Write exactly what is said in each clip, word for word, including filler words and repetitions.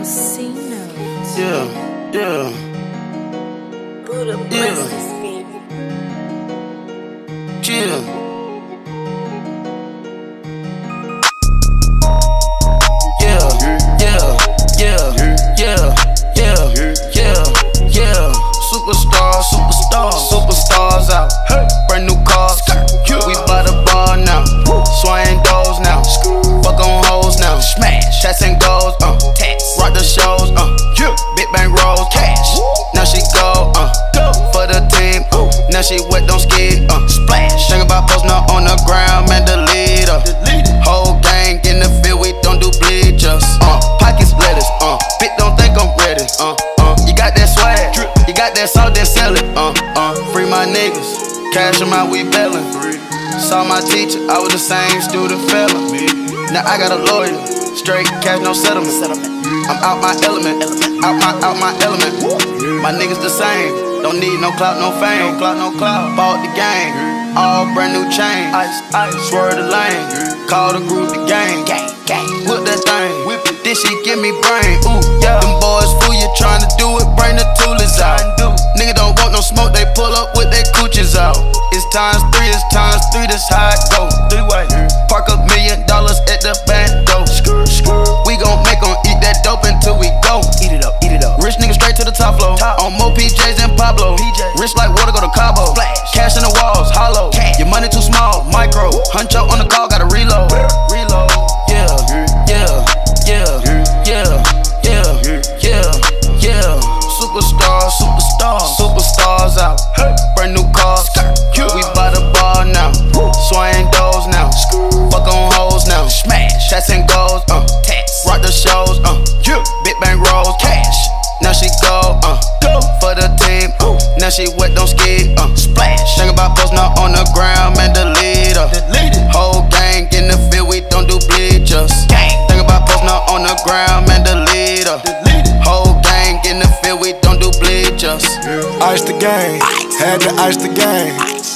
C notes. Yeah, yeah. Buddha bless this baby. Yeah. Yeah, yeah, yeah, yeah, yeah, yeah, yeah. Superstars, superstars, superstars out. Brand new cars, we by the bar now. Swaying doors now. Fuck on hoes now. Smash, chats and goals, uh. Rock the shows, uh. Big bang rolls, cash. Now she go, uh. For the team, uh. Now she wet, don't skid, uh. Splash. Think about posting up on the ground, man, delete her. Whole gang in the field, we don't do bleachers, uh. Pockets lettuce, uh. Bitch don't think I'm ready, uh. Uh. You got that swag, you got that salt, then sell it, uh. Uh. Free my niggas, cash them out, we bailin'. Saw my teacher, I was the same student fella. Now I got a lawyer, straight cash, no settlement. I'm out my element, out my, out my element. My niggas the same, don't need no clout, no fame. No clout, no clout. Bought the game, all brand new chain. Ice, ice, swerve the lane, call the group the gang. Gang, gang, whip that thing, whip it. This shit give me brain, ooh, yeah. Them boys fool you tryna do it, bring the toolies out. Nigga don't want no smoke, they pull up with their coochies out. It's times three, it's times three, this how it go. Three way, park a million dollars at the bando. We gon' make them eat that dope until we go. Eat it up, eat it up. Rich nigga straight to the top floor. Top. On more P Js than Pablo. P J. Rich like water, go to Cabo. Splash. Cash in the walls, hollow. Cash. Your money too small, micro. Huncho on the call, gotta reload. Reload. Yeah, yeah, yeah, yeah, yeah, yeah, yeah. Superstars, superstars, superstars out. Brand new cars, we by the bar now. Swaying doors now. Fuck on hoes now. Smash, chats and goals, uh. Rock the shows, uh. Big bang rolls, cash. Now she go, uh. For the team, uh. Now she wet, don't skid, uh. Splash. Think about posting up on the ground, man, delete her. Whole gang in the field, we don't do bleachers. Think about posting up on the ground, man, delete her. Whole gang in the field, we don't do bleachers. Ice the game, had to ice the game.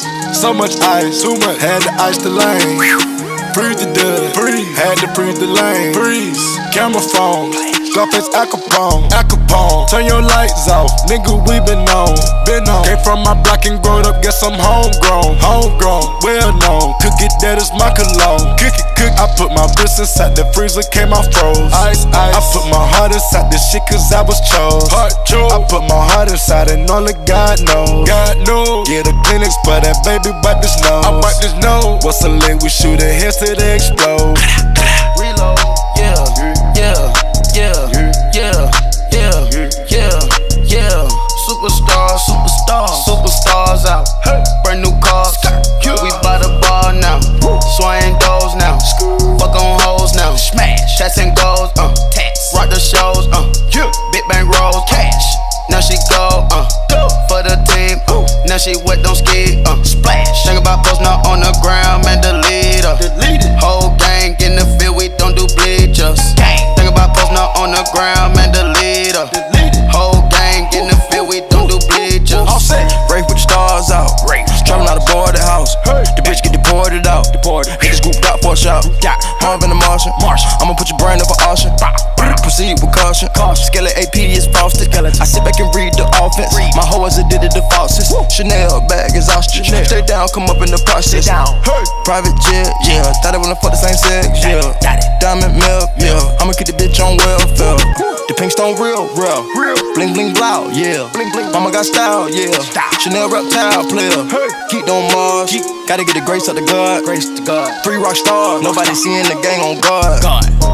So much ice, too much, had to ice the lane. Freeze the dud, freeze, had to freeze the lane. Freeze, camera phone, Scarface Al Capone, Al Capone. Turn your lights off, nigga, we been on, been on. Came from my block and growed up, guess I'm homegrown, homegrown, well known. Cook it, that is my cologne. Cook it, cook. I put my wrist inside the freezer, came out froze. Ice, ice. I put my heart inside this shit cause I was chose. Heart chose. I put my heart inside and only God knows. God knows. Get a Kleenex for that baby, wipe this nose. I wipe this nose. What's a lick? We shoot a hit till they explode. Reload. Yeah, yeah, yeah, yeah, yeah, yeah, yeah. Superstars, superstars, superstars out. Brand new cars, we by the bar now. Swaying doors now. Fuck on hoes now. Smash, chats and goals, uh. Rock the shows, uh. Big bang rolls, cash. Now she go, uh. For the team, uh. Now she wet, don't skid, uh. Splash. Think about posting up on the ground, man, delete her. Whole gang in the field, we don't do bleachers. Think about posting up on the ground, man, delete her. Whole gang in the field, we don't do bleachers. All set. Race with the stars out. Race. Traveling out of boarded house. Hey. The bitch get deported out. Deported. Niggas grouped out for a shot. Yeah. Harvin the Martian. Martian. I'ma put your brain up for auction. Proceed with caution. Caution. Skeleton A P is frosted. I sit back and read the offense. Read. My hoe is a did it the faucets. Chanel bag is ostrich. Chanel. Stay down, come up in the process. Down. Hey. Private jet, yeah. Thought they wanna fuck the same sex, yeah. Diamond milk, yeah. I'ma keep the bitch on welfare. The pink stone real, real, real. Bling bling blow, yeah. Bling bling. Mama got style, yeah. Style. Chanel reptile player. Hey. Geeked on Mars. Geek. Gotta get the grace of the God. Grace to God. Three rock stars. Nobody seeing the gang on guard. God.